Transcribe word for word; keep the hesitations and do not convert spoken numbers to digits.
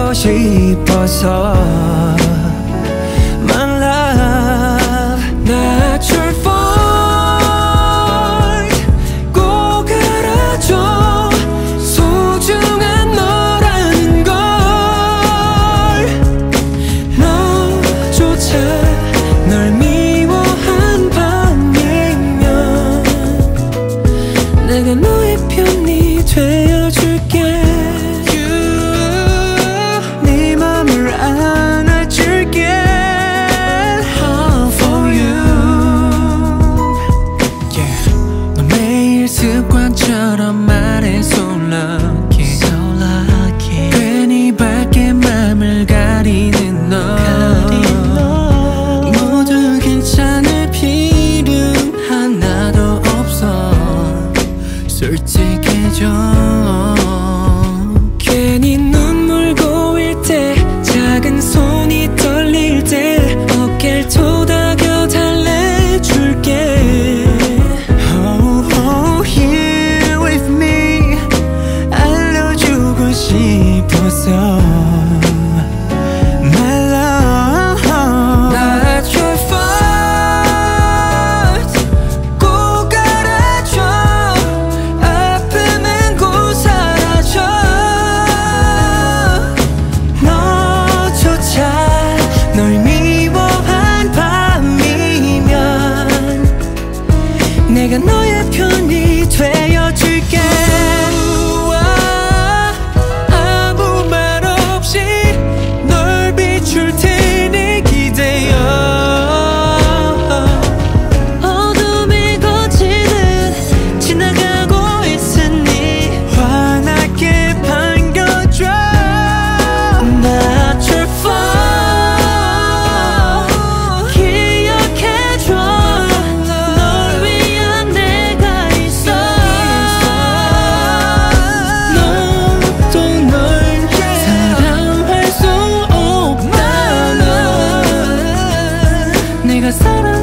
되고 싶어서 My love Not your fault 꼭 알아줘 소중한 너라는 걸 너조차 널 미워한 밤이면 내가 너의 편이 되어줄게 네 맘을 안아줄게 All for you yeah. 너 매일 습관처럼 말해 So lucky, so lucky. 괜히 밝게 맘을 가리는 너 모두 괜찮을 필요는 하나도 없어 솔직해져 괜히 눈물 고일 때 작은 손이 떨릴 때 어깨를 토닥여 달래줄게 Oh, oh, here with me 알려주고 싶어서 My love Not your fault 꼭 알아줘 아픔은 곧 사라져 너조차 널 미워한 밤이면 내가 너의 편이 되어줄게 아무 말 없이 널 비출 테니 기대어 어둠이 거치듯 지나가고 있으니 환하게 반겨줘 Not your fault 기억해줘 널 위한 내가 있어 너도 널 사랑할 수 없다면 내가 사랑